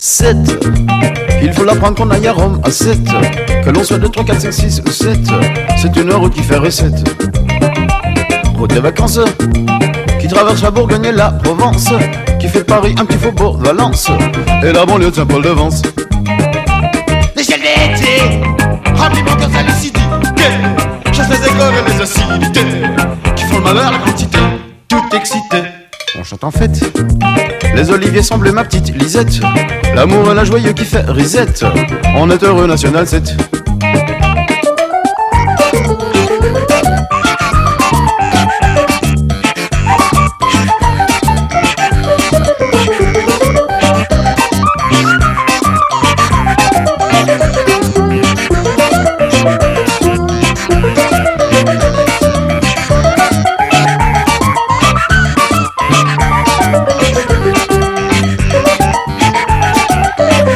7. Il faut l'apprendre qu'on aille à Rome à 7. Que l'on soit 2, 3, 4, 5, 6 ou 7. C'est une route qui fait recette. Route de vacances qui traverse la Bourgogne et la Provence, qui fait de Paris un petit faubourg Valence et la banlieue de Saint-Paul-de-Vence. L'échelle d'été remplit mon cœur sa lucidité, chasse les écoles et les acidités qui font le malheur la quantité, tout excité. On chante en fête. Les oliviers semblent ma petite Lisette. L'amour et la joyeux qui fait risette. On est heureux, National 7.